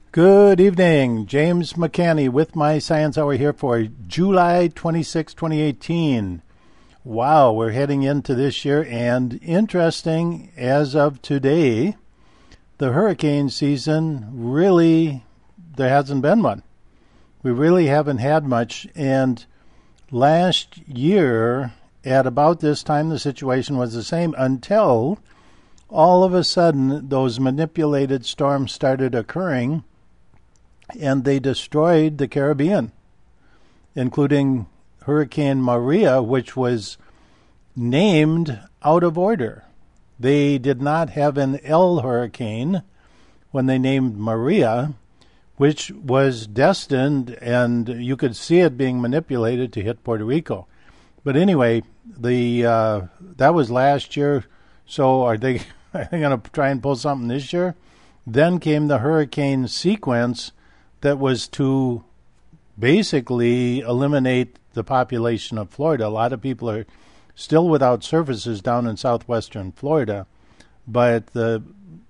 Good evening. James McCanny with my Science Hour here for July 26, 2018. Wow, we're heading into this year, and interesting, as of today, the hurricane season really, there hasn't been one. We really haven't had much, and last year, at about this time, the situation was the same until all of a sudden those manipulated storms started occurring, and they destroyed the Caribbean, including Hurricane Maria, which was named out of order. They did not have an L hurricane when they named Maria, which was destined, and you could see it being manipulated to hit Puerto Rico. But anyway, that was last year, so are they going to try and pull something this year? Then came the hurricane sequence that was to basically eliminate the population of Florida. A lot of people are still without services down in southwestern Florida, but the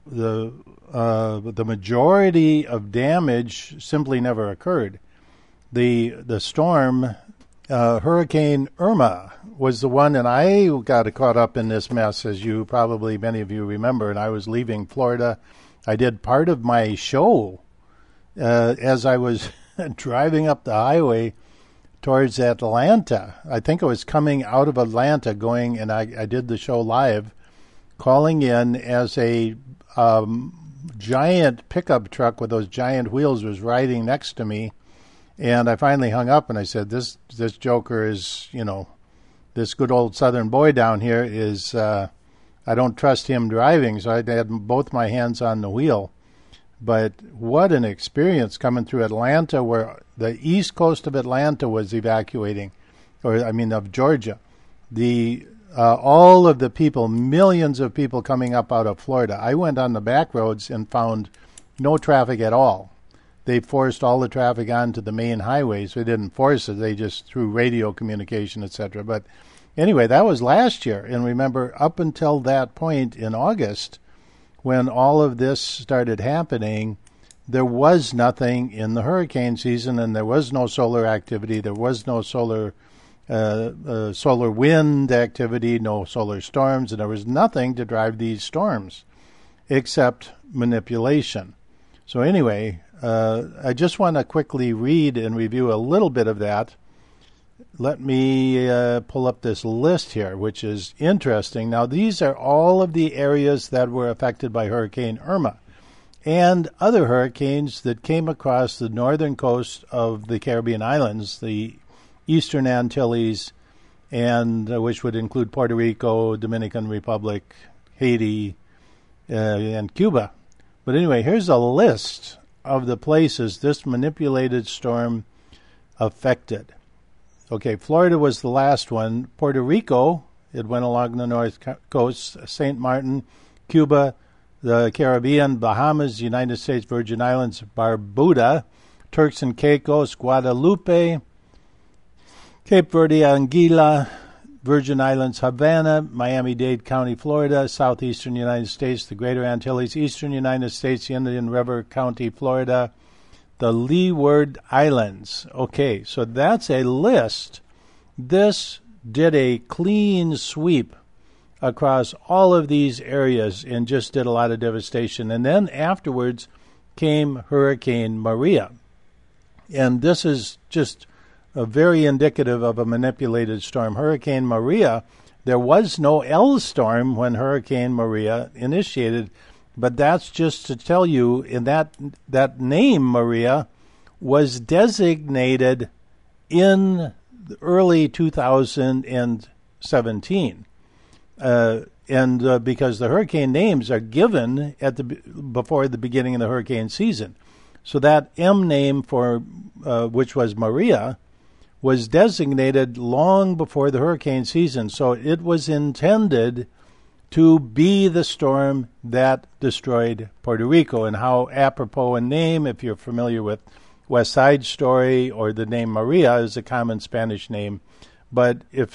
majority of damage simply never occurred. The storm, Hurricane Irma, was the one, and I got caught up in this mess, as you probably many of you remember, and I was leaving Florida. I did part of my show as I was driving up the highway towards Atlanta. I think I was coming out of Atlanta going, and I did the show live, calling in as a giant pickup truck with those giant wheels was riding next to me. And I finally hung up and I said, this joker is, this good old Southern boy down here is, I don't trust him driving. So I had both my hands on the wheel. But what an experience coming through Atlanta, where the east coast of Atlanta was evacuating, of Georgia. All of the people, millions of people coming up out of Florida. I went on the back roads and found no traffic at all. They forced all the traffic onto the main highways. They didn't force it. They just through radio communication, etc. But anyway, that was last year. And remember, up until that point in August, when all of this started happening, there was nothing in the hurricane season, and there was no solar activity. There was no solar wind activity, no solar storms, and there was nothing to drive these storms except manipulation. So anyway, I just want to quickly read and review a little bit of that. Let me pull up this list here, which is interesting. Now, these are all of the areas that were affected by Hurricane Irma and other hurricanes that came across the northern coast of the Caribbean islands, the Eastern Antilles, and which would include Puerto Rico, Dominican Republic, Haiti, and Cuba. But anyway, here's a list of the places this manipulated storm affected. Okay, Florida was the last one. Puerto Rico, it went along the north coast. St. Martin, Cuba, the Caribbean, Bahamas, United States Virgin Islands, Barbuda, Turks and Caicos, Guadalupe, Cape Verde, Anguilla, Virgin Islands, Havana, Miami-Dade County, Florida, southeastern United States, the Greater Antilles, eastern United States, Indian River County, Florida, the Leeward Islands. Okay, so that's a list. This did a clean sweep across all of these areas and just did a lot of devastation. And then afterwards came Hurricane Maria. And this is just very indicative of a manipulated storm. Hurricane Maria, there was no L storm when Hurricane Maria initiated. But that's just to tell you, in that name, Maria, was designated in early 2017. Because the hurricane names are given before the beginning of the hurricane season. So that M name for which was Maria was designated long before the hurricane season. So it was intended to be the storm that destroyed Puerto Rico. And how apropos a name, if you're familiar with West Side Story, or the name Maria is a common Spanish name. But if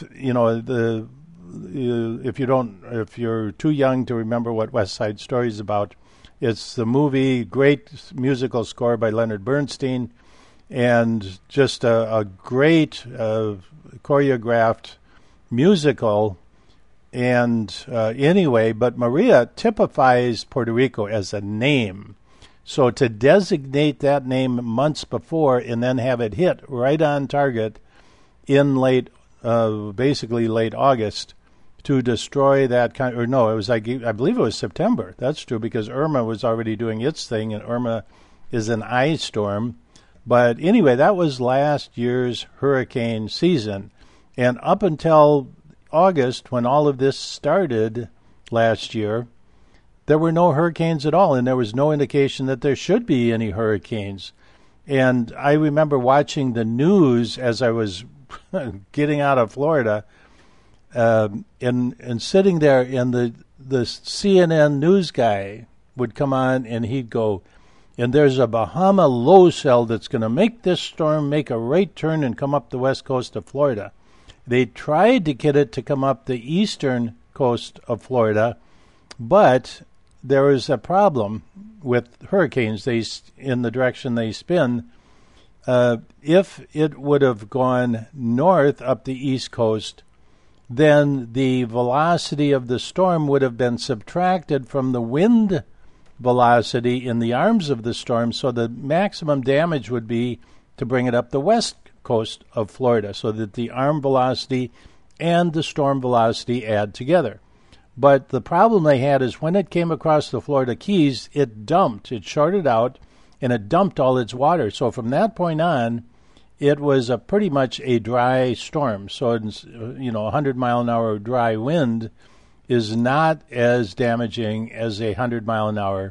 you're too young to remember what West Side Story is about, It's the movie, great musical score by Leonard Bernstein, and just a great choreographed musical. And anyway, but Maria typifies Puerto Rico as a name. So to designate that name months before and then have it hit right on target in basically late August, to destroy that kind, or no, it was I believe it was September. That's true, because Irma was already doing its thing, and Irma is an ice storm. But anyway, that was last year's hurricane season. And up until August, when all of this started last year, there were no hurricanes at all, and there was no indication that there should be any hurricanes. And I remember watching the news as I was getting out of Florida, and sitting there, and the CNN news guy would come on, and he'd go, and there's a Bahama low cell that's going to make this storm make a right turn and come up the west coast of Florida. They tried to get it to come up the eastern coast of Florida, but there is a problem with hurricanes. In the direction they spin, if it would have gone north up the east coast, then the velocity of the storm would have been subtracted from the wind velocity in the arms of the storm, so the maximum damage would be to bring it up the west coast of Florida, so that the arm velocity and the storm velocity add together. But the problem they had is when it came across the Florida Keys, it shorted out, and it dumped all its water. So from that point on, it was pretty much a dry storm. So, 100-mile-an-hour dry wind is not as damaging as a 100-mile-an-hour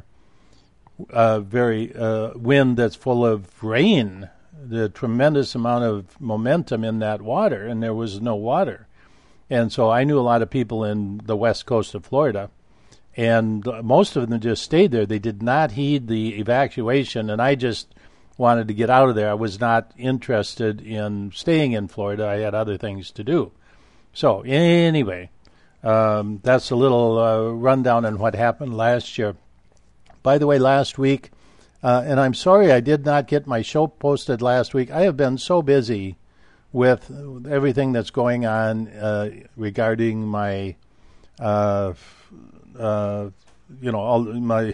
wind that's full of rain. The tremendous amount of momentum in that water, and there was no water. And so I knew a lot of people in the west coast of Florida, and most of them just stayed there. They did not heed the evacuation, and I just wanted to get out of there. I was not interested in staying in Florida. I had other things to do. So anyway, that's a little rundown on what happened last year. By the way, last week, and I'm sorry I did not get my show posted last week. I have been so busy with everything that's going on regarding my, all my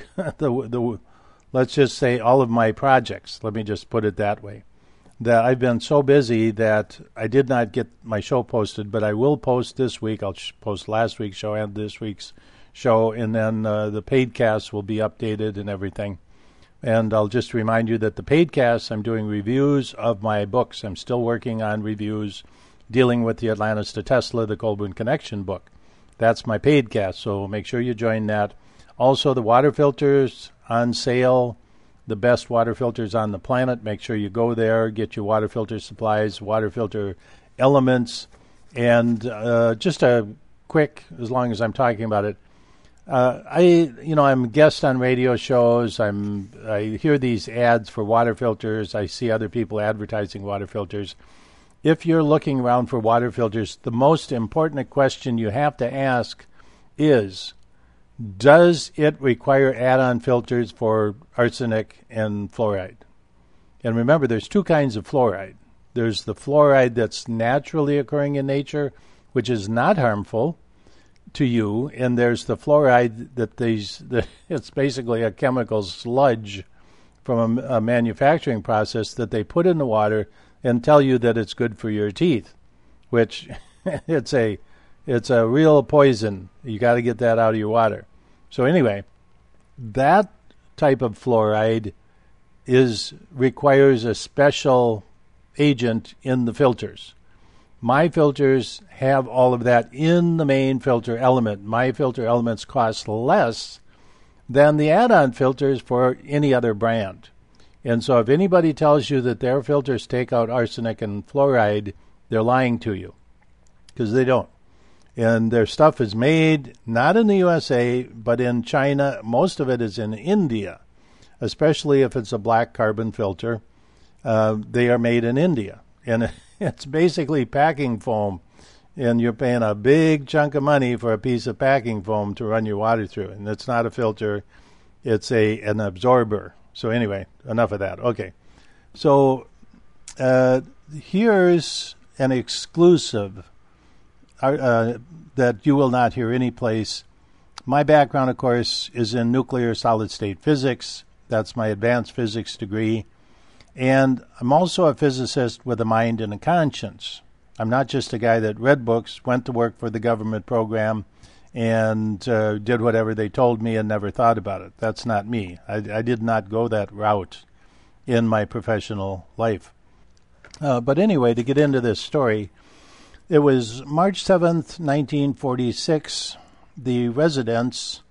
let's just say all of my projects. Let me just put it that way. That I've been so busy that I did not get my show posted, but I will post this week. I'll post last week's show and this week's show, and then the paid casts will be updated and everything. And I'll just remind you that the paid casts, I'm doing reviews of my books. I'm still working on reviews dealing with the Atlantis to Tesla, the Colburn Connection book. That's my paid cast, so make sure you join that. Also, the water filters on sale, the best water filters on the planet. Make sure you go there, get your water filter supplies, water filter elements, and just a quick, as long as I'm talking about it, I'm a guest on radio shows. I hear these ads for water filters. I see other people advertising water filters. If you're looking around for water filters, the most important question you have to ask is, does it require add-on filters for arsenic and fluoride? And remember, there's two kinds of fluoride. There's the fluoride that's naturally occurring in nature, which is not harmful to you, and there's the fluoride that it's basically a chemical sludge from a manufacturing process that they put in the water and tell you that it's good for your teeth, which it's a real poison. You got to get that out of your water. So anyway, that type of fluoride requires a special agent in the filters. My filters have all of that in the main filter element. My filter elements cost less than the add-on filters for any other brand. And so if anybody tells you that their filters take out arsenic and fluoride, they're lying to you, because they don't. And their stuff is made not in the USA, but in China. Most of it is in India, especially if it's a black carbon filter. They are made in India. And it's basically packing foam, and you're paying a big chunk of money for a piece of packing foam to run your water through. And it's not a filter. It's an absorber. So anyway, enough of that. Okay. So here's an exclusive that you will not hear anyplace. My background, of course, is in nuclear solid-state physics. That's my advanced physics degree. And I'm also a physicist with a mind and a conscience. I'm not just a guy that read books, went to work for the government program, and did whatever they told me and never thought about it. That's not me. I did not go that route in my professional life. But anyway, to get into this story, it was March 7th, 1946. The residents,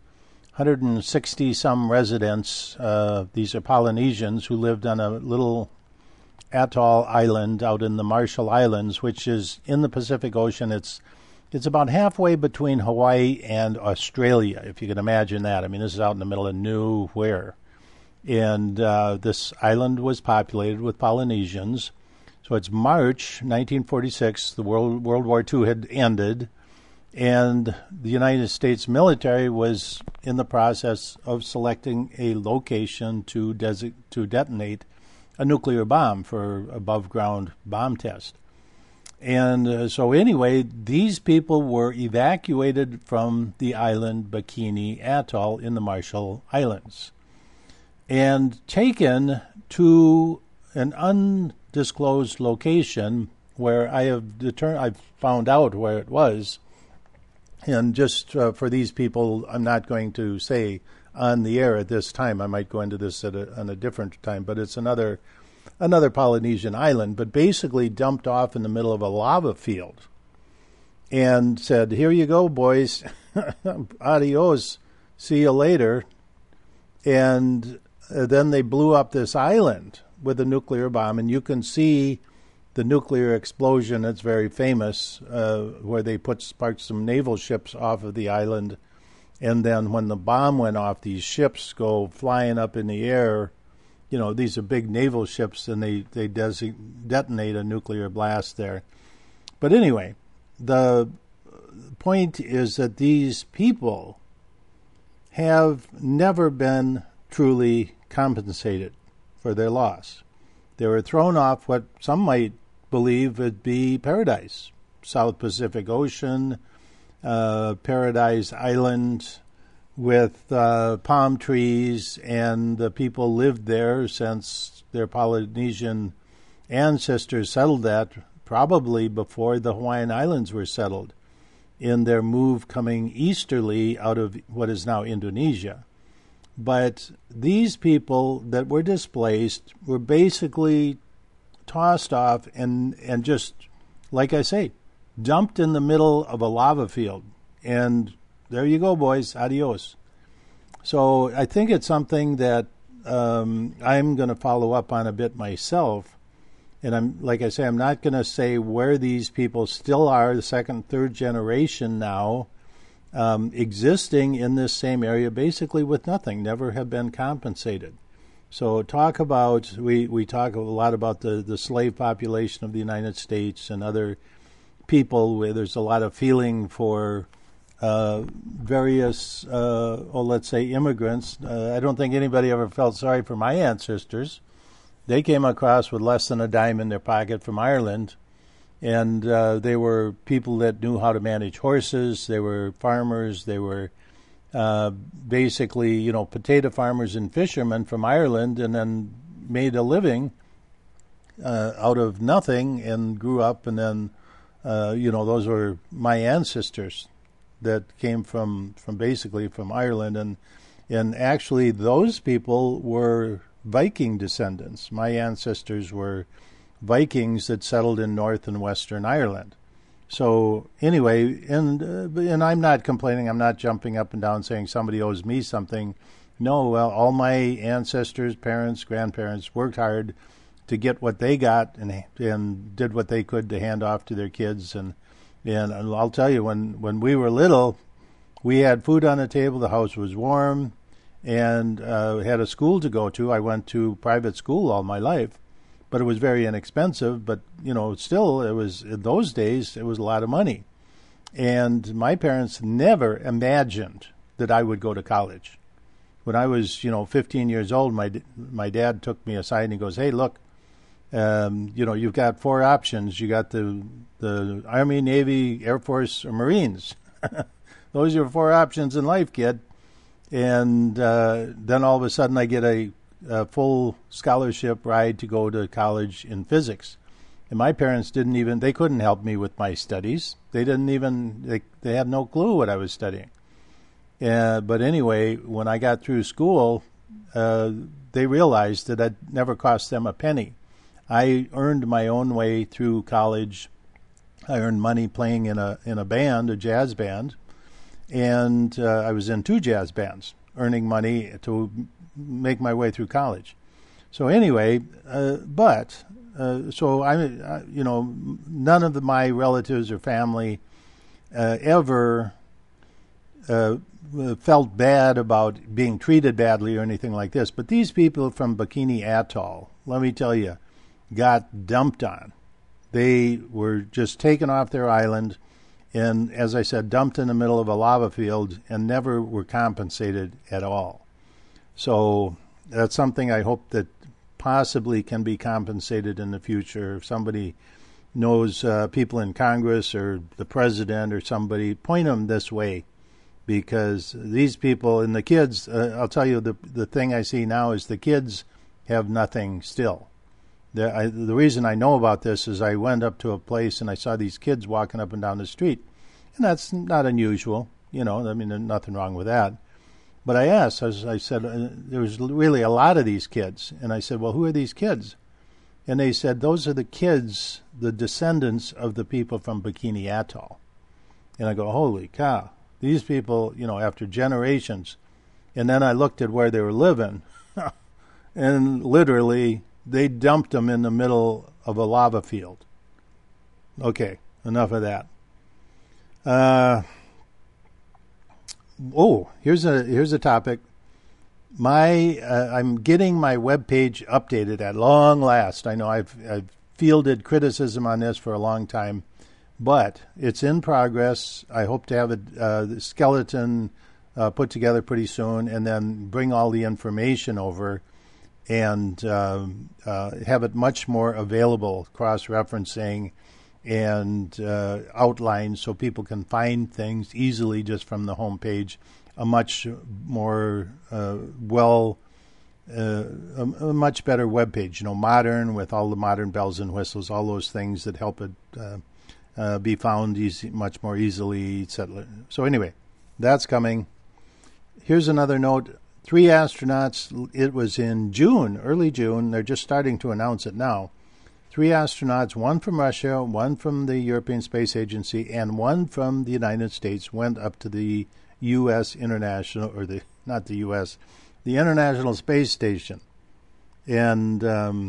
160-some residents, these are Polynesians who lived on a little atoll island out in the Marshall Islands, which is in the Pacific Ocean. It's about halfway between Hawaii and Australia, if you can imagine that. I mean, this is out in the middle of nowhere. And this island was populated with Polynesians. So it's March 1946. The World War II had ended, and the United States military was in the process of selecting a location to detonate a nuclear bomb for above-ground bomb test. And so anyway, these people were evacuated from the island Bikini Atoll in the Marshall Islands and taken to an undisclosed location where I've found out where it was. And just for these people, I'm not going to say on the air at this time. I might go into this on a different time, but it's another Polynesian island, but basically dumped off in the middle of a lava field and said, "Here you go, boys. Adios. See you later." And then they blew up this island with a nuclear bomb, and you can see the nuclear explosion. It's very famous, where they sparked some naval ships off of the island, and then when the bomb went off, these ships go flying up in the air. You know, these are big naval ships, and they detonate a nuclear blast there. But anyway, the point is that these people have never been truly compensated for their loss. They were thrown off what some might believe would be paradise, South Pacific Ocean, Paradise Island, with palm trees, and the people lived there since their Polynesian ancestors settled that probably before the Hawaiian Islands were settled in their move coming easterly out of what is now Indonesia. But these people that were displaced were basically tossed off and just, like I say, dumped in the middle of a lava field. And there you go, boys. Adios. So I think it's something that I'm going to follow up on a bit myself. And like I say, I'm not going to say where these people still are, the second, third generation now, existing in this same area, basically with nothing, never have been compensated. So we talk a lot about the slave population of the United States and other people where there's a lot of feeling for various, let's say, immigrants. I don't think anybody ever felt sorry for my ancestors. They came across with less than a dime in their pocket from Ireland, and they were people that knew how to manage horses. They were farmers. They were basically, potato farmers and fishermen from Ireland, and then made a living out of nothing and grew up. And then, those were my ancestors that came from basically from Ireland, and actually those people were Viking descendants. My ancestors were Vikings that settled in North and Western Ireland. So anyway, and I'm not complaining. I'm not jumping up and down saying somebody owes me something. No, well, all my ancestors, parents, grandparents worked hard to get what they got and did what they could to hand off to their kids. And I'll tell you, when we were little, we had food on the table. The house was warm, and had a school to go to. I went to private school all my life, but it was very inexpensive. But, still, it was, in those days, it was a lot of money. And my parents never imagined that I would go to college. When I was, 15 years old, my dad took me aside and he goes, "Hey, look, you've got four options. You got the Army, Navy, Air Force, or Marines. Those are your four options in life, kid." And then all of a sudden I get a full scholarship ride to go to college in physics. And my parents they couldn't help me with my studies. They had no clue what I was studying. But anyway, when I got through school, they realized that it never cost them a penny. I earned my own way through college. I earned money playing in a band, a jazz band, and I was in two jazz bands, earning money to make my way through college. So anyway, so none of my relatives or family ever felt bad about being treated badly or anything like this. But these people from Bikini Atoll, let me tell you, got dumped on. They were just taken off their island and, as I said, dumped in the middle of a lava field and never were compensated at all. So that's something I hope that possibly can be compensated in the future. If somebody knows people in Congress or the president or somebody, point them this way, because these people and the kids, I'll tell you, the thing I see now is the kids have nothing still. The reason I know about this is I went up to a place and I saw these kids walking up and down the street, and that's not unusual, there's nothing wrong with that. But I asked, as I said, there was really a lot of these kids, and I said, "Well, who are these kids?" And they said, "Those are the kids, the descendants of the people from Bikini Atoll." And I go, "Holy cow, these people, after generations." And then I looked at where they were living, and literally they dumped them in the middle of a lava field. Okay, enough of that. Here's a topic. I'm getting my webpage updated at long last. I know I've fielded criticism on this for a long time, but it's in progress. I hope to have the skeleton put together pretty soon, and then bring all the information over and have it much more available, cross-referencing and outlined so people can find things easily just from the home page. A much more a much better web page, modern, with all the modern bells and whistles, all those things that help it be found much more easily, etc. So anyway, that's coming. Here's another note. 3 astronauts, it was in June, early June, they're just starting to announce it now. 3 astronauts, one from Russia, one from the European Space Agency, and one from the United States went up to the U.S. International, or not the U.S., the International Space Station. And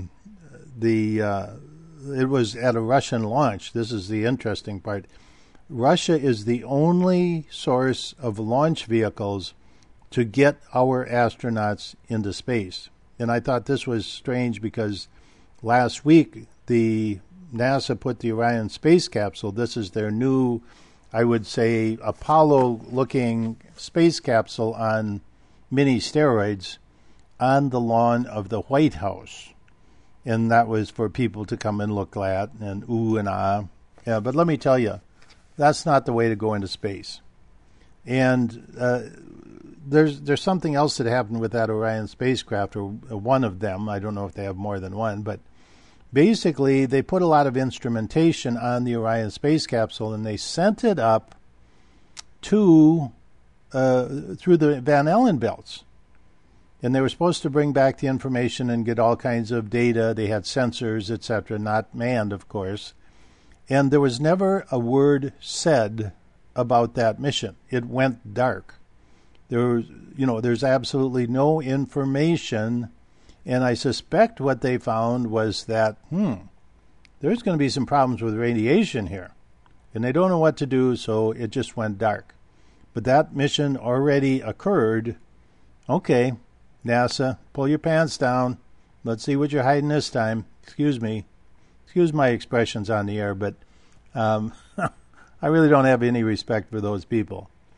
it was at a Russian launch. This is the interesting part. Russia is the only source of launch vehicles to get our astronauts into space. And I thought this was strange because last week the NASA put the Orion space capsule, this is their new, I would say, Apollo-looking space capsule on mini steroids, on the lawn of the White House. And that was for people to come and look at and ooh and ah. Yeah, but let me tell you, that's not the way to go into space. And there's something else that happened with that Orion spacecraft, or one of them. I don't know if they have more than one, but basically they put a lot of instrumentation on the Orion space capsule, and they sent it up to through the Van Allen belts. And they were supposed to bring back the information and get all kinds of data. They had sensors, etc., not manned, of course. And there was never a word said about that mission. It went dark. There's absolutely no information. And I suspect what they found was that, there's going to be some problems with radiation here. And they don't know what to do, so it just went dark. But that mission already occurred. Okay, NASA, pull your pants down. Let's see what you're hiding this time. Excuse me. Excuse my expressions on the air, but I really don't have any respect for those people.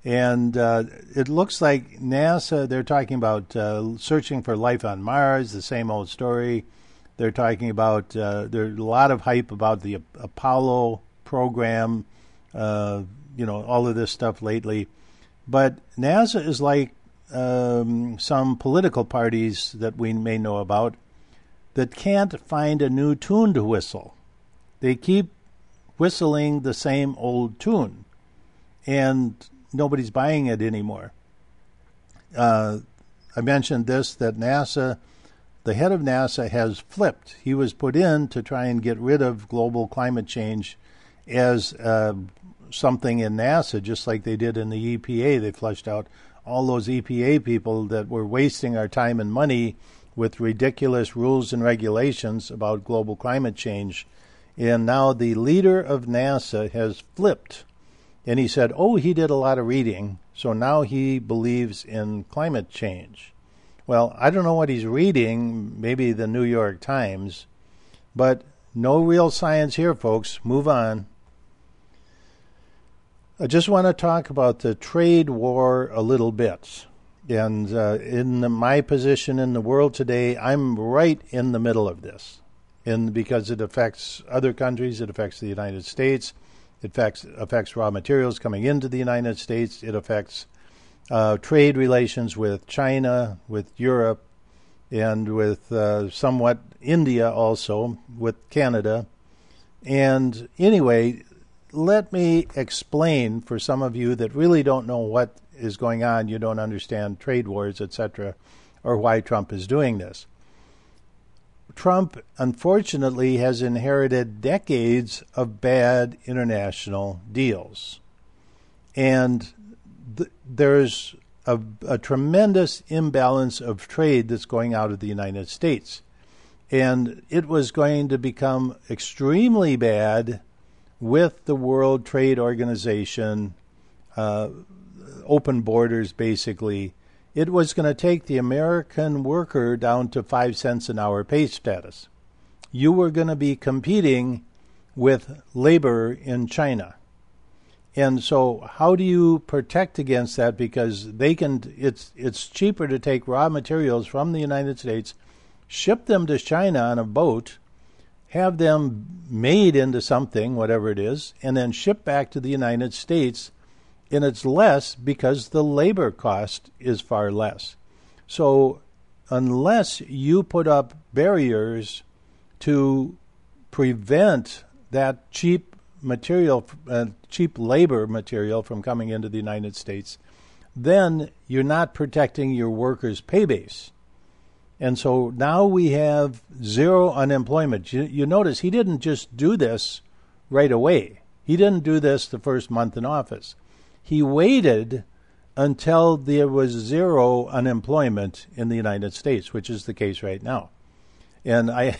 And it looks like NASA, they're talking about searching for life on Mars, the same old story. They're talking about, there's a lot of hype about the Apollo program, all of this stuff lately. But NASA is like some political parties that we may know about that can't find a new tune to whistle. They keep whistling the same old tune, and nobody's buying it anymore. I mentioned this, that NASA, the head of NASA has flipped. He was put in to try and get rid of global climate change as something in NASA, just like they did in the EPA. They flushed out all those EPA people that were wasting our time and money with ridiculous rules and regulations about global climate change. And now the leader of NASA has flipped. And he said, he did a lot of reading, so now he believes in climate change. Well, I don't know what he's reading, maybe the New York Times, but no real science here, folks. Move on. I just want to talk about the trade war a little bit. And in my position in the world today, I'm right in the middle of this. And because it affects other countries, it affects the United States, it affects raw materials coming into the United States, it affects trade relations with China, with Europe, and with somewhat India also, with Canada. And anyway, let me explain for some of you that really don't know what is going on, you don't understand trade wars, etc., or why Trump is doing this. Trump, unfortunately, has inherited decades of bad international deals. And there's a tremendous imbalance of trade that's going out of the United States. And it was going to become extremely bad with the World Trade Organization, open borders, basically. It was going to take the American worker down to 5 cents an hour pay status. You were going to be competing with labor in China. And so how do you protect against that? Because it's cheaper to take raw materials from the United States, ship them to China on a boat, have them made into something, whatever it is, and then ship back to the United States. And it's less because the labor cost is far less. So unless you put up barriers to prevent that cheap material, cheap labor material from coming into the United States, then you're not protecting your workers' pay base. And so now we have zero unemployment. You notice he didn't just do this right away. He didn't do this the first month in office. He waited until there was zero unemployment in the United States, which is the case right now. And I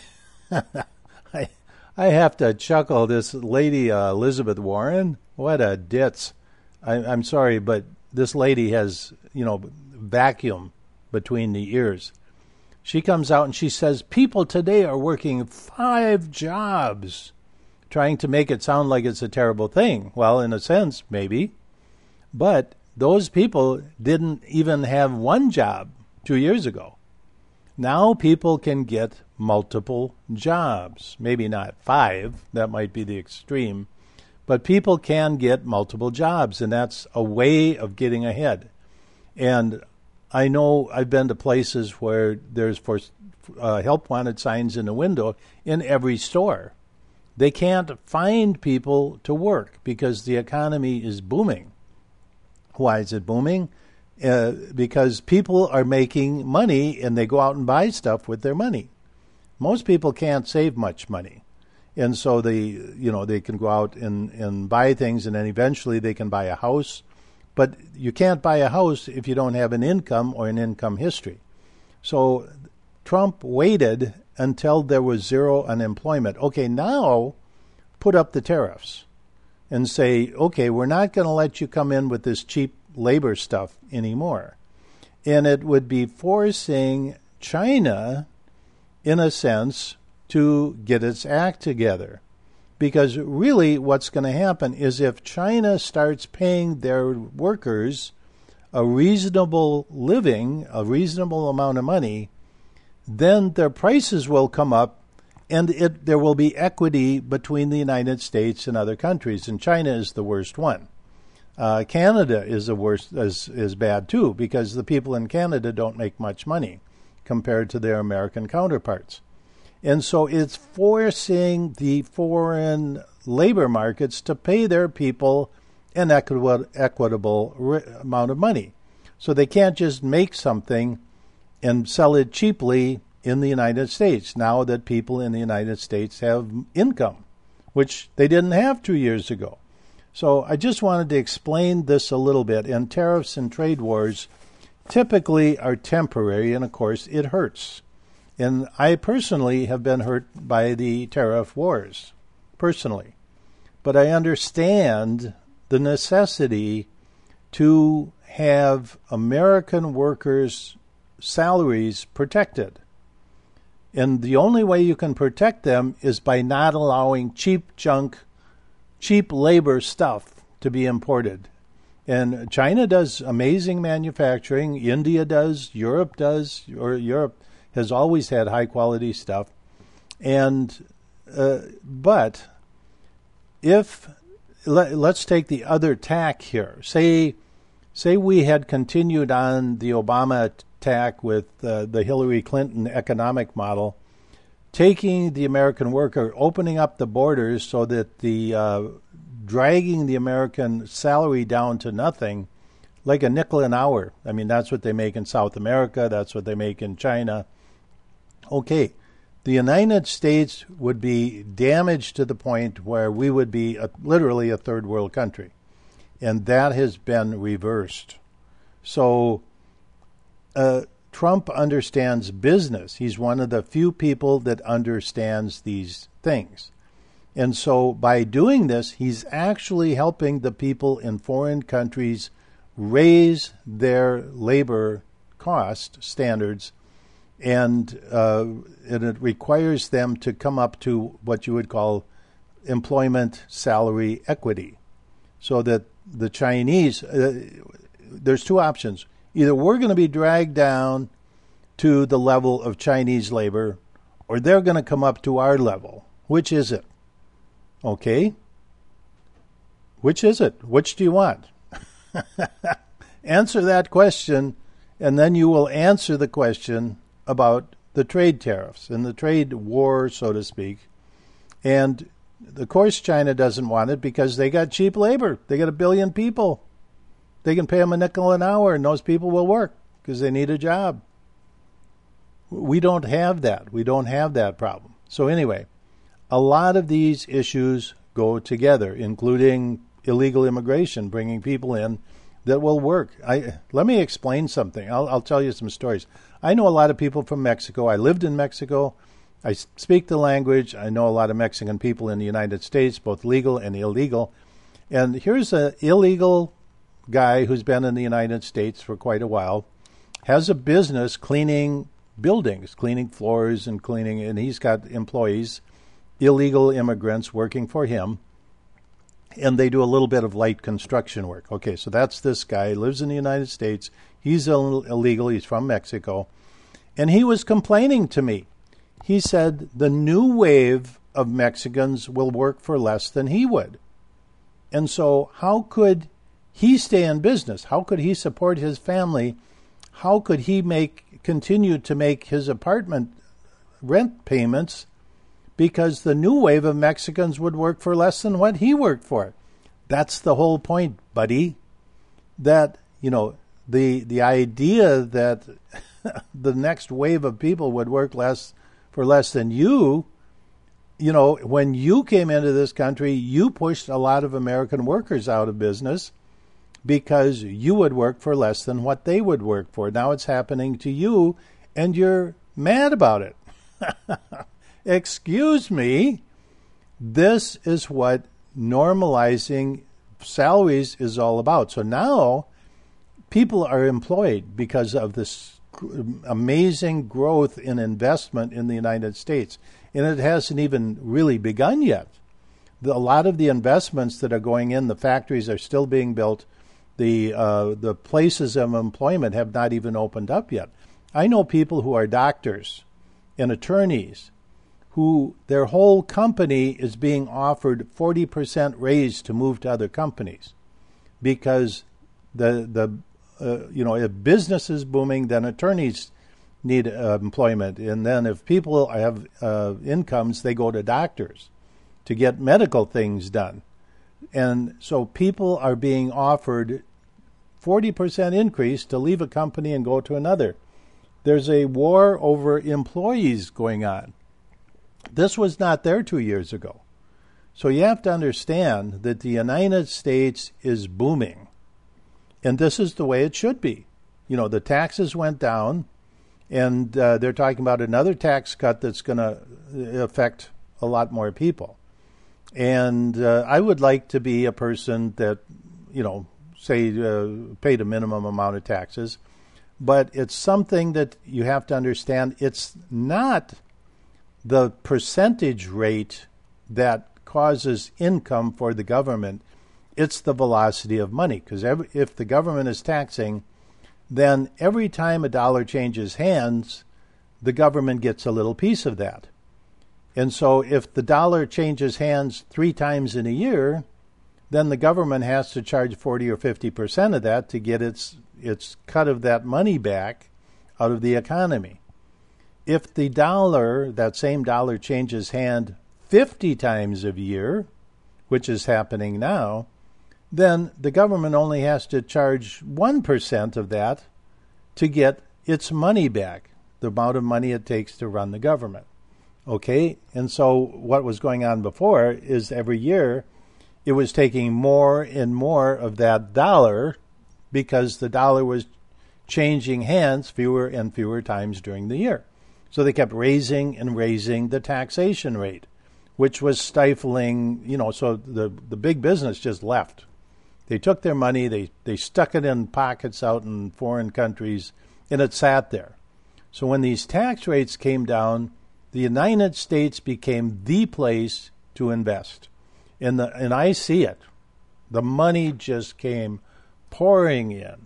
have to chuckle. This lady, Elizabeth Warren, what a ditz. I'm sorry, but this lady has, vacuum between the ears. She comes out and she says, people today are working 5 jobs, trying to make it sound like it's a terrible thing. Well, in a sense, maybe. But those people didn't even have 1 job 2 years ago. Now people can get multiple jobs. Maybe not 5, that might be the extreme. But people can get multiple jobs, and that's a way of getting ahead. And I know I've been to places where there's help wanted signs in the window in every store. They can't find people to work because the economy is booming. Why is it booming? Because people are making money and they go out and buy stuff with their money. Most people can't save much money. And so they can go out and buy things, and then eventually they can buy a house. But you can't buy a house if you don't have an income or an income history. So Trump waited until there was zero unemployment. Okay, now put up the tariffs and say, okay, we're not going to let you come in with this cheap labor stuff anymore. And it would be forcing China, in a sense, to get its act together. Because really what's going to happen is if China starts paying their workers a reasonable living, a reasonable amount of money, then their prices will come up, and there will be equity between the United States and other countries. And China is the worst one. Canada is the worst, is bad too, because the people in Canada don't make much money compared to their American counterparts. And so it's forcing the foreign labor markets to pay their people an equitable amount of money. So they can't just make something and sell it cheaply in the United States now that people in the United States have income, which they didn't have 2 years ago. So I just wanted to explain this a little bit. And tariffs and trade wars typically are temporary, and of course it hurts. And I personally have been hurt by the tariff wars, personally. But I understand the necessity to have American workers' salaries protected. And the only way you can protect them is by not allowing cheap junk, cheap labor stuff to be imported. And China does amazing manufacturing. India does. Europe does. Or Europe has always had high-quality stuff. And but if let's take the other tack here. Say we had continued on the Obama tack with the Hillary Clinton economic model, taking the American worker, opening up the borders so that the dragging the American salary down to nothing, like a nickel an hour. I mean, that's what they make in South America. That's what they make in China. Okay, the United States would be damaged to the point where we would be literally a third world country. And that has been reversed. So Trump understands business. He's one of the few people that understands these things. And so by doing this, he's actually helping the people in foreign countries raise their labor cost standards, and it requires them to come up to what you would call employment salary equity, so that the Chinese, there's two options. Either we're going to be dragged down to the level of Chinese labor, or they're going to come up to our level. Which is it? Okay? Which is it? Which do you want? Answer that question, and then you will answer the question about the trade tariffs and the trade war, so to speak. And, of course, China doesn't want it because they got cheap labor. They got 1 billion people. They can pay them a nickel an hour, and those people will work because they need a job. We don't have that. We don't have that problem. So anyway, a lot of these issues go together, including illegal immigration, bringing people in that will work. Let me explain something. I'll tell you some stories. I know a lot of people from Mexico. I lived in Mexico. I speak the language. I know a lot of Mexican people in the United States, both legal and illegal. And here's an illegal guy who's been in the United States for quite a while, has a business cleaning buildings, cleaning floors and cleaning, and he's got employees, illegal immigrants working for him, and they do a little bit of light construction work. Okay, so that's this guy, lives in the United States. He's illegal. He's from Mexico. And he was complaining to me. He said the new wave of Mexicans will work for less than he would. And so how could he stay in business? How could he support his family? How could he continue to make his apartment rent payments? Because the new wave of Mexicans would work for less than what he worked for. That's the whole point, buddy. That, the idea that the next wave of people would work for less than you, when you came into this country, you pushed a lot of American workers out of business because you would work for less than what they would work for. Now it's happening to you, and you're mad about it. Excuse me. This is what normalizing salaries is all about. So now people are employed because of this amazing growth in investment in the United States. And it hasn't even really begun yet. a lot of the investments that are going in, the factories are still being built. The places of employment have not even opened up yet. I know people who are doctors and attorneys who their whole company is being offered 40% raise to move to other companies because if business is booming, then attorneys need employment, and then if people have incomes, they go to doctors to get medical things done. And so people are being offered 40% increase to leave a company and go to another. There's a war over employees going on. This was not there 2 years ago. So you have to understand that the United States is booming. And this is the way it should be. The taxes went down, and they're talking about another tax cut that's going to affect a lot more people. And I would like to be a person that, say, paid a minimum amount of taxes. But it's something that you have to understand. It's not the percentage rate that causes income for the government. It's the velocity of money. Because if the government is taxing, then every time a dollar changes hands, the government gets a little piece of that. And so if the dollar changes hands 3 times in a year, then the government has to charge 40 or 50% of that to get its cut of that money back out of the economy. If the dollar, that same dollar, changes hand 50 times a year, which is happening now, then the government only has to charge 1% of that to get its money back, the amount of money it takes to run the government. Okay? And so what was going on before is every year it was taking more and more of that dollar because the dollar was changing hands fewer and fewer times during the year. So they kept raising and raising the taxation rate, which was stifling, so the big business just left. They took their money, they stuck it in pockets out in foreign countries, and it sat there. So when these tax rates came down, the United States became the place to invest. And I see it. The money just came pouring in.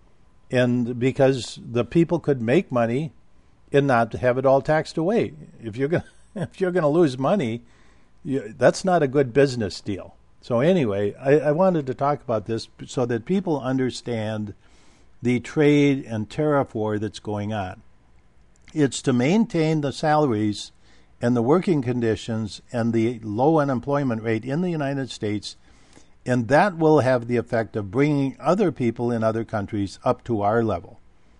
And because the people could make money and not have it all taxed away. If you're going to lose money, that's not a good business deal. So anyway, I wanted to talk about this so that people understand the trade and tariff war that's going on. It's to maintain the salaries and the working conditions and the low unemployment rate in the United States, and that will have the effect of bringing other people in other countries up to our level.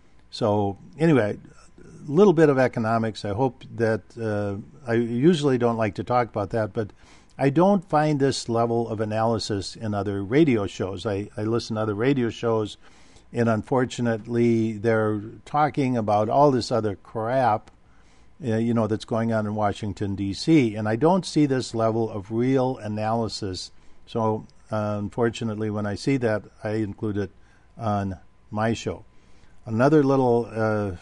So anyway, a little bit of economics. I hope that I usually don't like to talk about that, but I don't find this level of analysis in other radio shows. I listen to other radio shows, and unfortunately, they're talking about all this other crap, that's going on in Washington, D.C., and I don't see this level of real analysis. So, unfortunately, when I see that, I include it on my show. Another little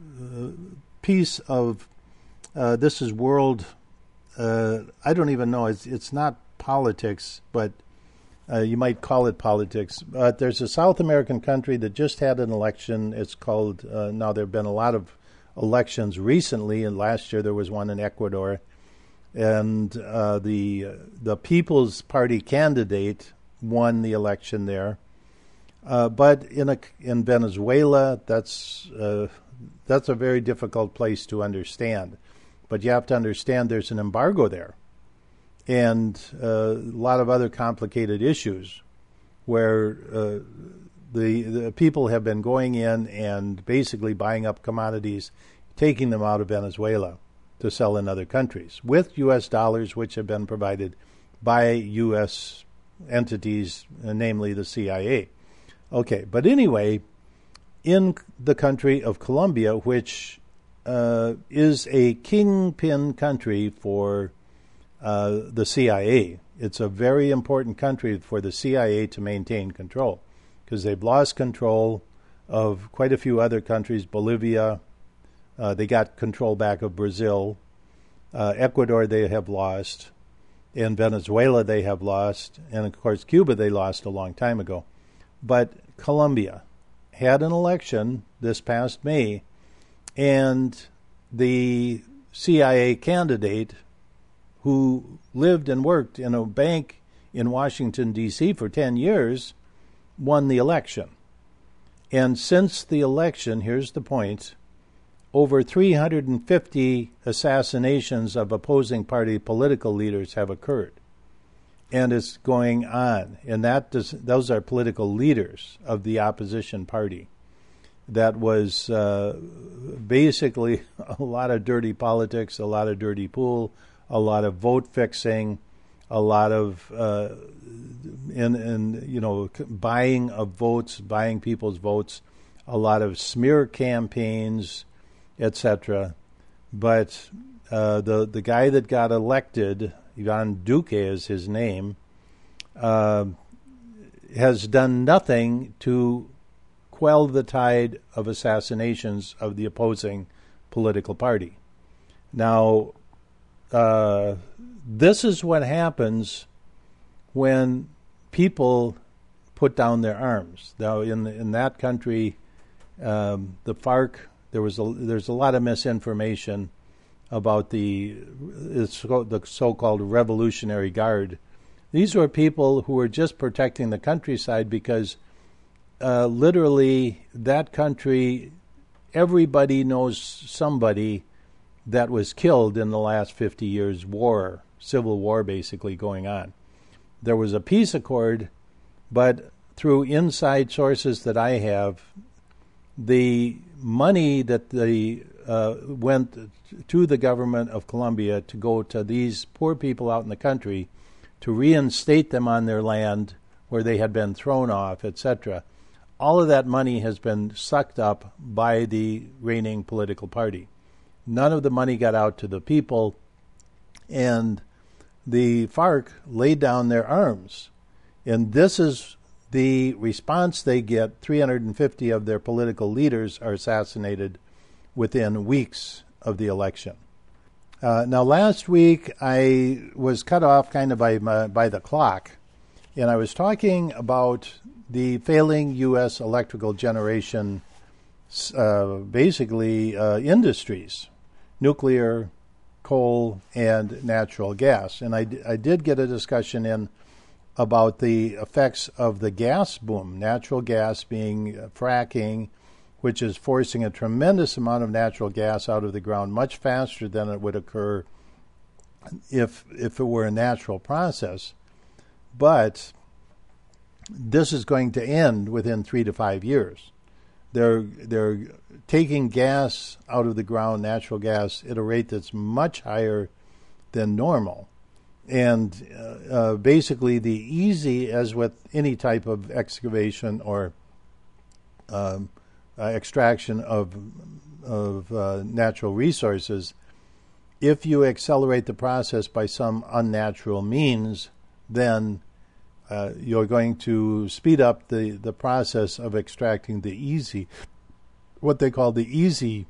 piece of this is world. I don't even know. It's not politics, but you might call it politics. But there's a South American country that just had an election. It's called. Now there have been a lot of elections recently, and last year there was one in Ecuador, and the People's Party candidate won the election there. But in Venezuela, that's a very difficult place to understand. But you have to understand there's an embargo there, and a lot of other complicated issues where the people have been going in and basically buying up commodities, taking them out of Venezuela to sell in other countries with U.S. dollars, which have been provided by U.S. entities, namely the CIA. Okay, but anyway, in the country of Colombia, which is a kingpin country for the CIA. It's a very important country for the CIA to maintain control because they've lost control of quite a few other countries. Bolivia, they got control back of Brazil. Ecuador, they have lost. In Venezuela, they have lost, and of course, Cuba, they lost a long time ago. But Colombia had an election this past May, and the CIA candidate who lived and worked in a bank in Washington, D.C. for 10 years won the election. And since the election, here's the point, over 350 assassinations of opposing party political leaders have occurred. And it's going on. And those are political leaders of the opposition party. That was basically a lot of dirty politics, a lot of dirty pool, a lot of vote fixing, a lot of buying of votes, buying people's votes, a lot of smear campaigns, etc. But the guy that got elected, Ivan Duque is his name, has done nothing to quell the tide of assassinations of the opposing political party. Now, this is what happens when people put down their arms. Now, in that country, the FARC, there's a lot of misinformation about the so-called Revolutionary Guard. These were people who were just protecting the countryside because literally that country, everybody knows somebody that was killed in the last 50 years war, civil war basically going on. There was a peace accord, but through inside sources that I have, the money that went to the government of Colombia to go to these poor people out in the country to reinstate them on their land where they had been thrown off, etc. All of that money has been sucked up by the reigning political party. None of the money got out to the people, and the FARC laid down their arms. And this is the response they get. 350 of their political leaders are assassinated within weeks of the election. Now, last week I was cut off kind of by the clock, and I was talking about the failing U.S. electrical generation, industries, nuclear, coal, and natural gas. And I did get a discussion in about the effects of the gas boom, natural gas being fracking, which is forcing a tremendous amount of natural gas out of the ground much faster than it would occur if it were a natural process. But this is going to end within 3 to 5 years. They're taking gas out of the ground, natural gas, at a rate that's much higher than normal. And basically the easy, as with any type of excavation or extraction of natural resources, if you accelerate the process by some unnatural means, then you're going to speed up the process of extracting the easy, what they call the easy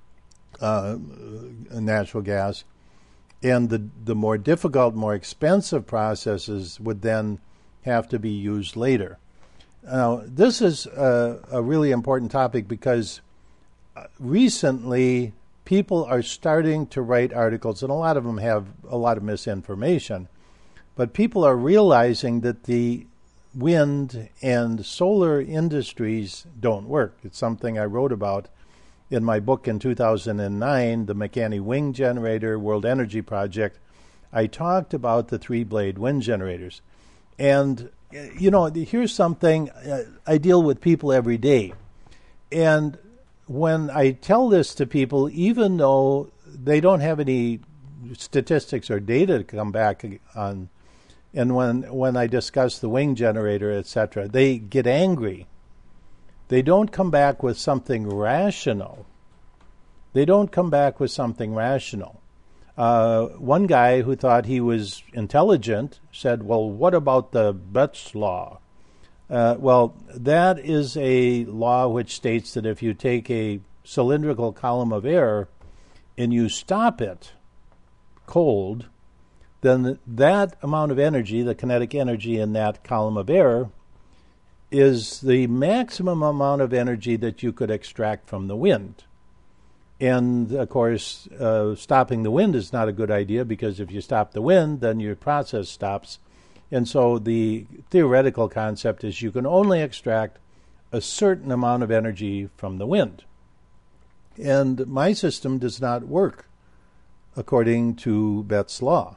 natural gas. And the more difficult, more expensive processes would then have to be used later. Now, this is a really important topic because recently people are starting to write articles, and a lot of them have a lot of misinformation, but people are realizing that the wind and solar industries don't work. It's something I wrote about in my book in 2009, The McCanney-Wing Generator, World Energy Project. I talked about the 3-blade wind generators. And, here's something, I deal with people every day. And when I tell this to people, even though they don't have any statistics or data to come back on, and when I discuss the wing generator, etc., they get angry. They don't come back with something rational. One guy who thought he was intelligent said, well, what about the Betz law? Well, that is a law which states that if you take a cylindrical column of air and you stop it cold, then that amount of energy, the kinetic energy in that column of air, is the maximum amount of energy that you could extract from the wind. And, of course, stopping the wind is not a good idea, because if you stop the wind, then your process stops. And so the theoretical concept is you can only extract a certain amount of energy from the wind. And my system does not work according to Bette's law.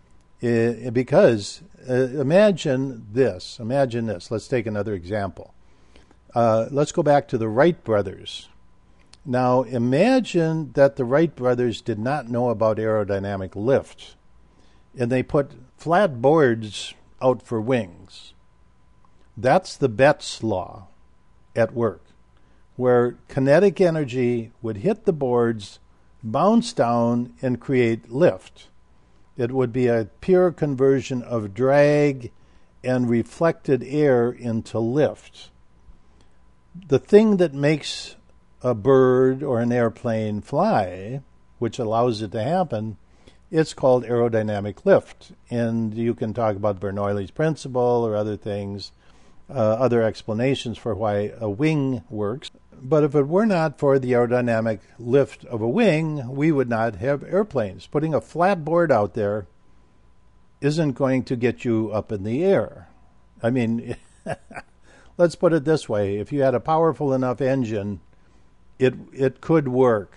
Because imagine this. Let's take another example. Let's go back to the Wright brothers. Now, imagine that the Wright brothers did not know about aerodynamic lift, and they put flat boards out for wings. That's the Bette's law at work, where kinetic energy would hit the boards, bounce down, and create lift. It would be a pure conversion of drag and reflected air into lift. The thing that makes a bird or an airplane fly, which allows it to happen, it's called aerodynamic lift. And you can talk about Bernoulli's principle or other things, other explanations for why a wing works. But if it were not for the aerodynamic lift of a wing, we would not have airplanes. Putting a flat board out there isn't going to get you up in the air. I mean, let's put it this way. If you had a powerful enough engine, it could work.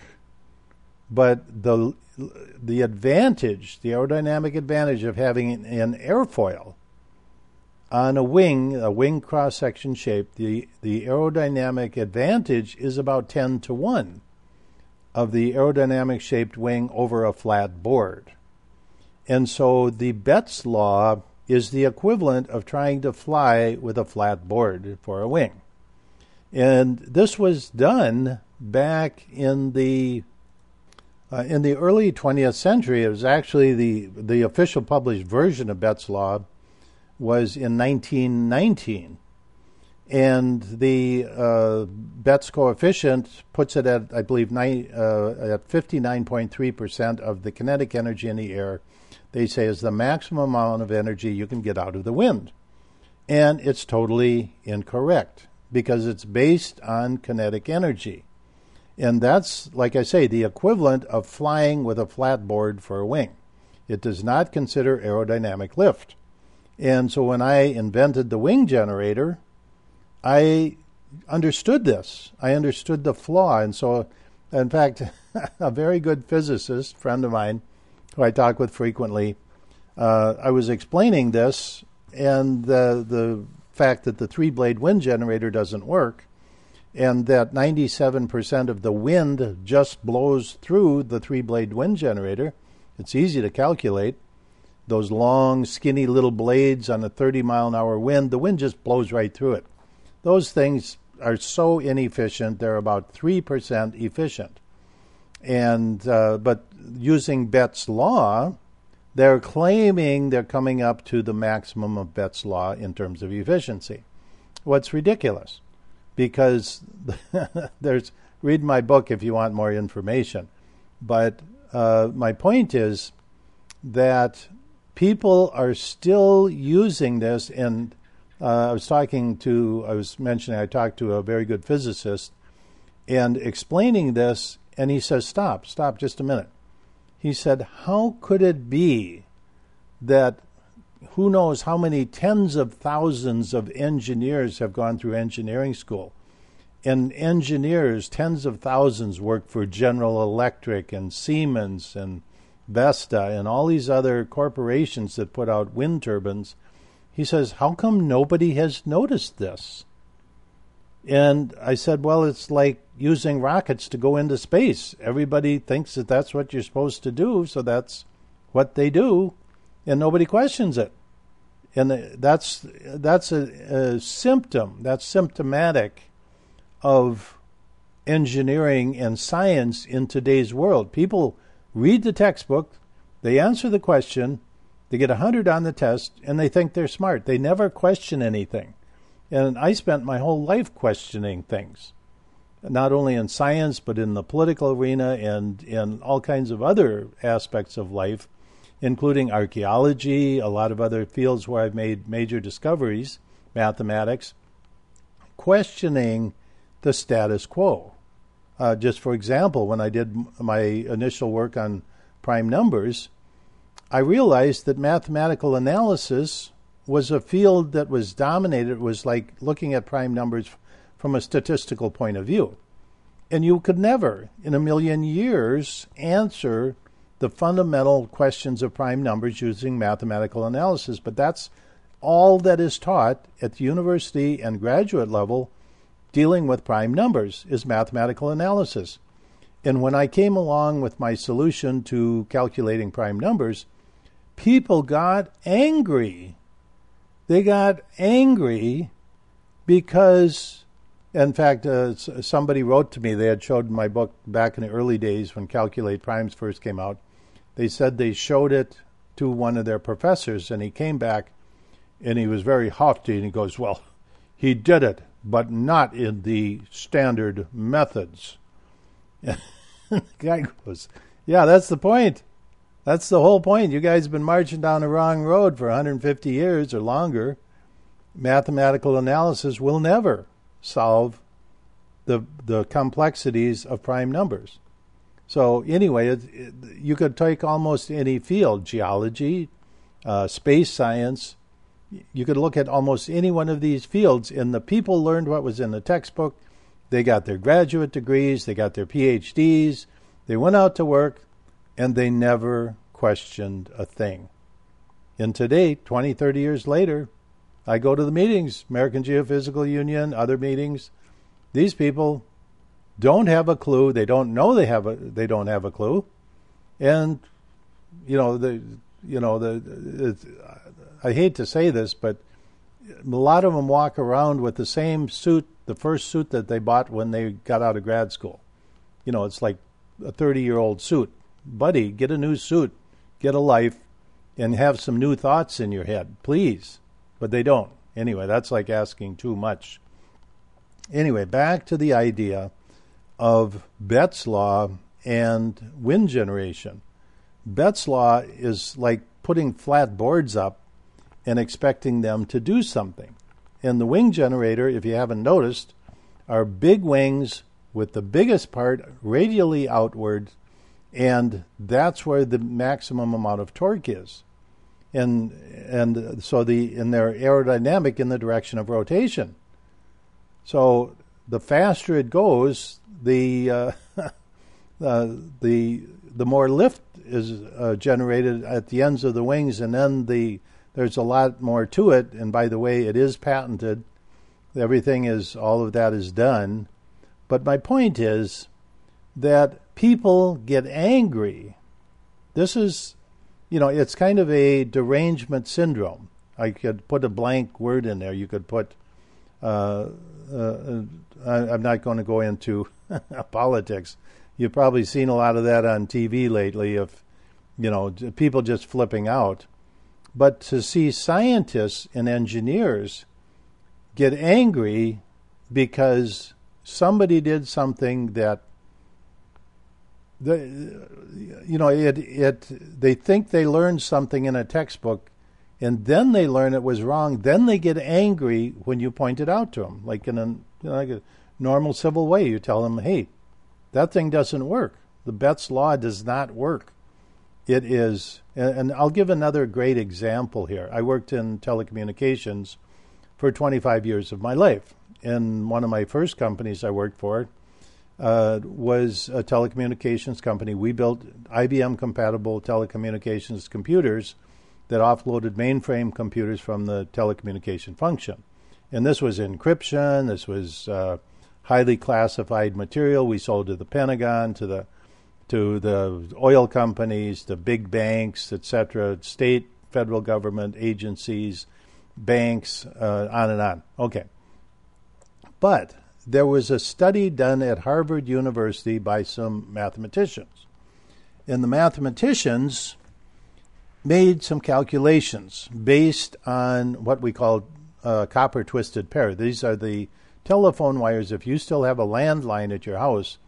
But the advantage, the aerodynamic advantage of having an airfoil on a wing cross-section shape, the aerodynamic advantage is about 10 to 1 of the aerodynamic shaped wing over a flat board. And so the Bette's law is the equivalent of trying to fly with a flat board for a wing. And this was done back in the early 20th century. It was actually the official published version of Bette's law was in 1919. And the Bette's coefficient puts it at, I believe, at 59.3% of the kinetic energy in the air, they say, is the maximum amount of energy you can get out of the wind. And it's totally incorrect, because it's based on kinetic energy. And that's, like I say, the equivalent of flying with a flat board for a wing. It does not consider aerodynamic lift. And so when I invented the wing generator, I understood this. I understood the flaw. And so, in fact, a very good physicist, friend of mine, who I talk with frequently, I was explaining this and the fact that the three-blade wind generator doesn't work, and that 97% of the wind just blows through the three-blade wind generator. It's easy to calculate. Those long, skinny little blades on a 30-mile-an-hour wind, the wind just blows right through it. Those things are so inefficient, they're about 3% efficient. And but using Bette's law, they're claiming they're coming up to the maximum of Bette's law in terms of efficiency. What's ridiculous, because read my book if you want more information. But my point is that people are still using this, and I talked to a very good physicist and explaining this, and he says, stop just a minute. He said, how could it be that who knows how many tens of thousands of engineers have gone through engineering school, and engineers, tens of thousands, work for General Electric and Siemens and Vestas and all these other corporations that put out wind turbines. He says, how come nobody has noticed this? And I said, well, it's like using rockets to go into space. Everybody thinks that that's what you're supposed to do, so that's what they do, and nobody questions it. And that's a symptom. That's symptomatic of engineering and science in today's world. People read the textbook, they answer the question, they get 100 on the test, and they think they're smart. They never question anything. And I spent my whole life questioning things, not only in science, but in the political arena and in all kinds of other aspects of life. including archaeology, a lot of other fields where I've made major discoveries, mathematics, questioning the status quo. Just for example, when I did my initial work on prime numbers, I realized that mathematical analysis was a field that was dominated. It was like looking at prime numbers from a statistical point of view. And you could never, in a million years, answer the fundamental questions of prime numbers using mathematical analysis. But that's all that is taught at the university and graduate level dealing with prime numbers is mathematical analysis. And when I came along with my solution to calculating prime numbers, people got angry. They got angry because, in fact, somebody wrote to me. They had showed my book back in the early days when Calculate Primes first came out. They said they showed it to one of their professors, and he came back, and he was very haughty, and he goes, well, he did it, but not in the standard methods. The guy goes, yeah, that's the point. That's the whole point. You guys have been marching down the wrong road for 150 years or longer. Mathematical analysis will never solve the complexities of prime numbers. So anyway, you could take almost any field, geology, space science. You could look at almost any one of these fields, and the people learned what was in the textbook. They got their graduate degrees, they got their PhDs, they went out to work, and they never questioned a thing. And today, 20, 30 years later, I go to the meetings, American Geophysical Union, other meetings. These people don't have a clue. They don't know they don't have a clue. And, I hate to say this, but a lot of them walk around with the same suit, the first suit that they bought when they got out of grad school. It's like a 30-year-old suit. Buddy, get a new suit, get a life, and have some new thoughts in your head, please. But they don't. Anyway, that's like asking too much. Anyway, back to the idea of Betz law and wind generation. Betz law is like putting flat boards up and expecting them to do something. And the wing generator, if you haven't noticed, are big wings with the biggest part radially outward, and that's where the maximum amount of torque is. And so they're aerodynamic in the direction of rotation. So the faster it goes, the more lift is generated at the ends of the wings, and then there's a lot more to it. And by the way, it is patented. All of that is done. But my point is that people get angry. This is, it's kind of a derangement syndrome. I could put a blank word in there. You could put, I'm not going to go into politics. You've probably seen a lot of that on TV lately of, people just flipping out. But to see scientists and engineers get angry because somebody did something that they think they learned something in a textbook, and then they learn it was wrong. Then they get angry when you point it out to them, like in a normal civil way. You tell them, "Hey, that thing doesn't work. The Betz law does not work." It is, and I'll give another great example here. I worked in telecommunications for 25 years of my life, and one of my first companies I worked for was a telecommunications company. We built IBM-compatible telecommunications computers that offloaded mainframe computers from the telecommunication function. And this was encryption. This was highly classified material. We sold to the Pentagon, to the oil companies, to big banks, etc., state, federal government agencies, banks, on and on. Okay. But there was a study done at Harvard University by some mathematicians. And the mathematicians made some calculations based on what we call copper twisted pair. These are the telephone wires. If you still have a landline at your house,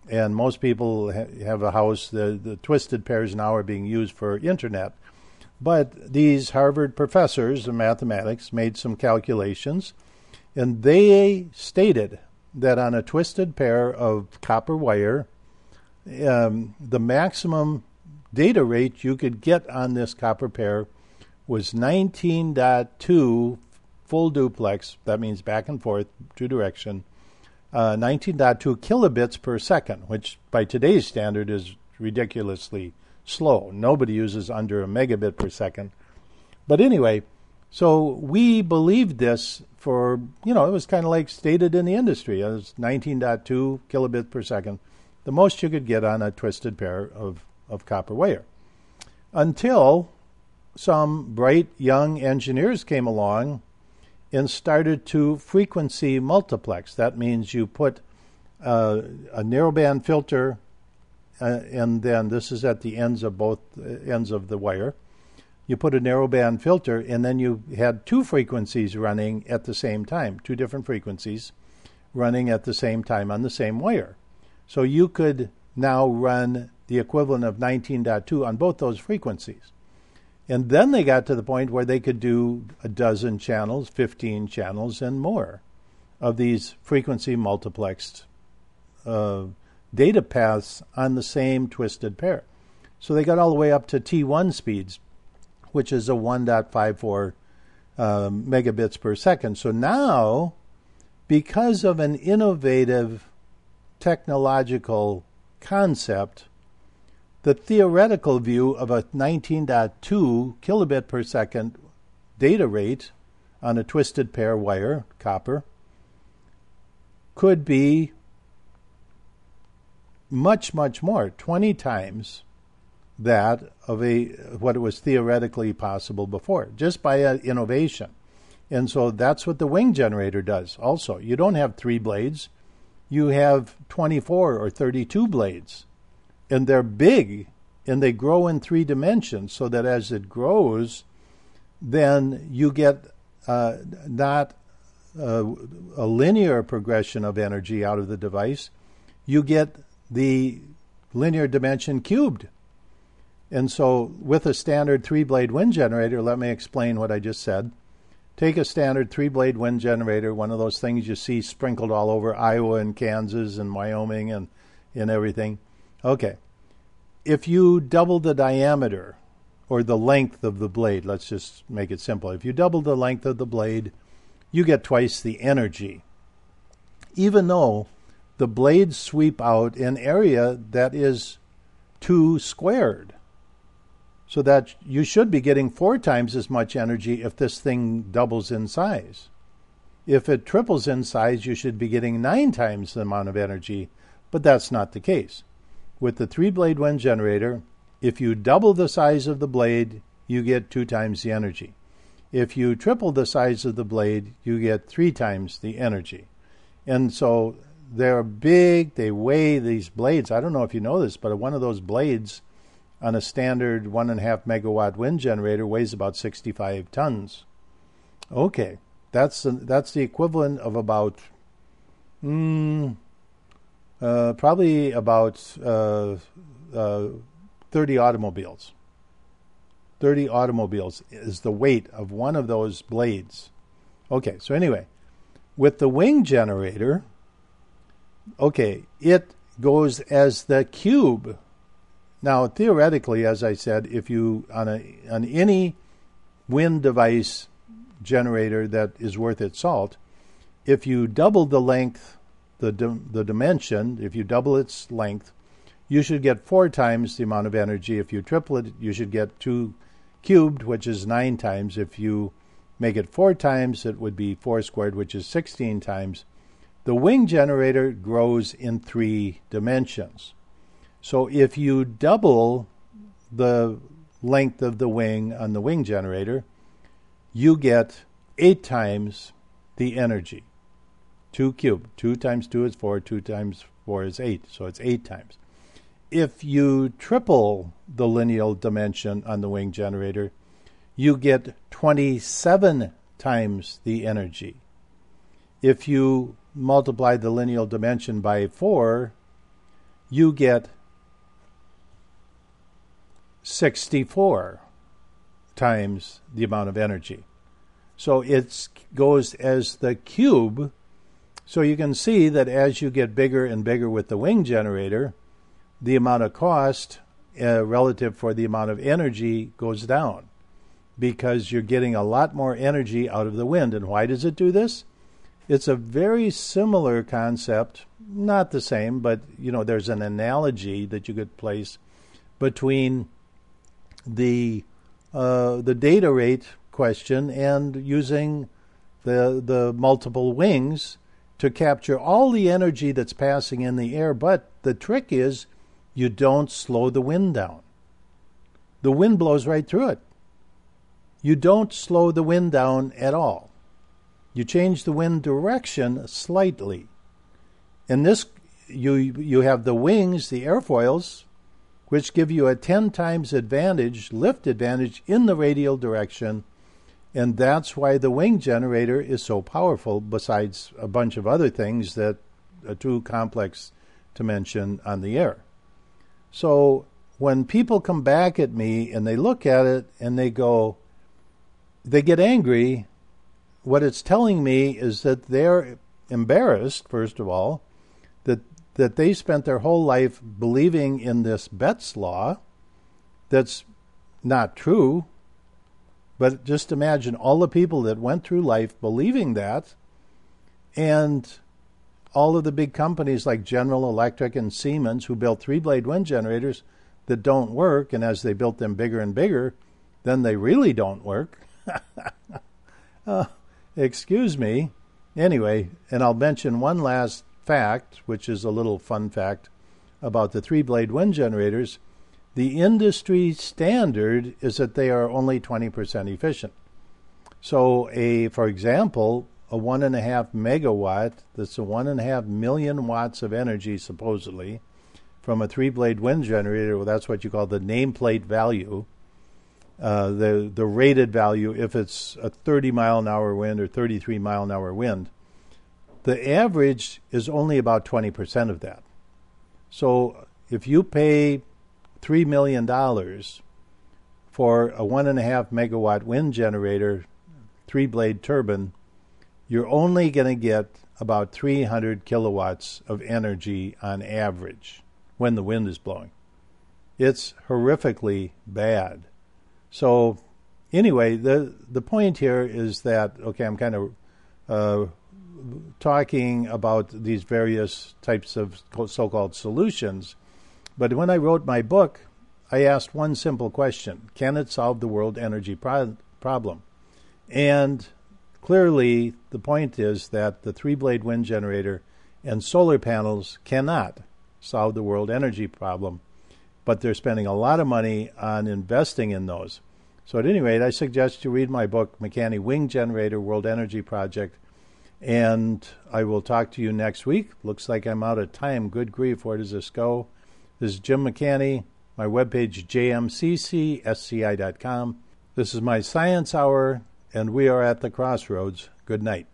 And most people have a house. The twisted pairs now are being used for internet. But these Harvard professors of mathematics made some calculations, and they stated that on a twisted pair of copper wire, the maximum data rate you could get on this copper pair was 19.2 full duplex. That means back and forth, two direction. 19.2 kilobits per second, which by today's standard is ridiculously slow. Nobody uses under a megabit per second. But anyway, so we believed this for, it was kind of like stated in the industry. It was 19.2 kilobits per second, the most you could get on a twisted pair of copper wire. Until some bright young engineers came along and started to frequency multiplex. That means you put a narrowband filter, and then this is at the ends of both ends of the wire. You put a narrowband filter, and then you had two frequencies running at the same time, two different frequencies running at the same time on the same wire. So you could now run the equivalent of 19.2 on both those frequencies. And then they got to the point where they could do a dozen channels, 15 channels, and more of these frequency multiplexed data paths on the same twisted pair. So they got all the way up to T1 speeds, which is a 1.54 megabits per second. So now, because of an innovative technological concept, the theoretical view of a 19.2 kilobit per second data rate on a twisted pair wire, copper, could be much, much more, 20 times that of what was theoretically possible before, just by innovation. And so that's what the wing generator does also. You don't have 3 blades, you have 24 or 32 blades. And they're big, and they grow in 3 dimensions, so that as it grows, then you get not a linear progression of energy out of the device. You get the linear dimension cubed. And so with a standard 3-blade wind generator, let me explain what I just said. Take a standard 3-blade wind generator, one of those things you see sprinkled all over Iowa and Kansas and Wyoming and everything. Okay. If you double the diameter or the length of the blade, let's just make it simple. If you double the length of the blade, you get twice the energy, even though the blades sweep out an area that is 2 squared. So that you should be getting 4 times as much energy if this thing doubles in size. If it triples in size, you should be getting 9 times the amount of energy, but that's not the case. With the 3-blade wind generator, if you double the size of the blade, you get 2 times the energy. If you triple the size of the blade, you get 3 times the energy. And so they're big, they weigh these blades. I don't know if you know this, but one of those blades on a standard 1.5 megawatt wind generator weighs about 65 tons. Okay, that's the equivalent of about probably about 30 automobiles. 30 automobiles is the weight of one of those blades. Okay, so anyway, with the wing generator, okay, it goes as the cube. Now, theoretically, as I said, if you, on any wind device generator that is worth its salt, if you double the length, the dimension, if you double its length, you should get 4 times the amount of energy. If you triple it, you should get 2 cubed, which is 9 times. If you make it 4 times, it would be 4 squared, which is 16 times. The wing generator grows in 3 dimensions. So if you double the length of the wing on the wing generator, you get 8 times the energy. 2 cubed. 2 times 2 is 4. 2 times 4 is 8. So it's 8 times. If you triple the lineal dimension on the wing generator, you get 27 times the energy. If you multiply the lineal dimension by 4, you get 64 times the amount of energy. So it goes as the cube. So you can see that as you get bigger and bigger with the wing generator, the amount of cost relative for the amount of energy goes down, because you're getting a lot more energy out of the wind. And why does it do this? It's a very similar concept, not the same, but there's an analogy that you could place between the data rate question and using the multiple wings to capture all the energy that's passing in the air. But the trick is you don't slow the wind down. The wind blows right through it. You don't slow the wind down at all. You change the wind direction slightly. And this, you have the wings, the airfoils, which give you a 10 times advantage, lift advantage in the radial direction. And that's why the wing generator is so powerful, besides a bunch of other things that are too complex to mention on the air. So when people come back at me and they look at it and they get angry, what it's telling me is that they're embarrassed, first of all, that they spent their whole life believing in this Betz law that's not true. But just imagine all the people that went through life believing that, and all of the big companies like General Electric and Siemens who built three-blade wind generators that don't work, and as they built them bigger and bigger, then they really don't work. Excuse me. Anyway, and I'll mention one last fact, which is a little fun fact about the three-blade wind generators. The industry standard is that they are only 20% efficient. So, for example, a 1.5 megawatt, that's a 1.5 million watts of energy, supposedly, from a three-blade wind generator. Well, that's what you call the nameplate value, the rated value if it's a 30-mile-an-hour wind or 33-mile-an-hour wind. The average is only about 20% of that. So if you pay $3 million for a 1.5 megawatt wind generator, three-blade turbine, you're only going to get about 300 kilowatts of energy on average when the wind is blowing. It's horrifically bad. So anyway, the point here is that, okay, I'm kind of talking about these various types of so-called solutions. But when I wrote my book, I asked one simple question: can it solve the world energy problem? And clearly, the point is that the three-blade wind generator and solar panels cannot solve the world energy problem, but they're spending a lot of money on investing in those. So at any rate, I suggest you read my book, McCanney Wing Generator World Energy Project, and I will talk to you next week. Looks like I'm out of time. Good grief, where does this go? This is Jim McCanney. My webpage, jmccsci.com. This is my Science Hour, and we are at the crossroads. Good night.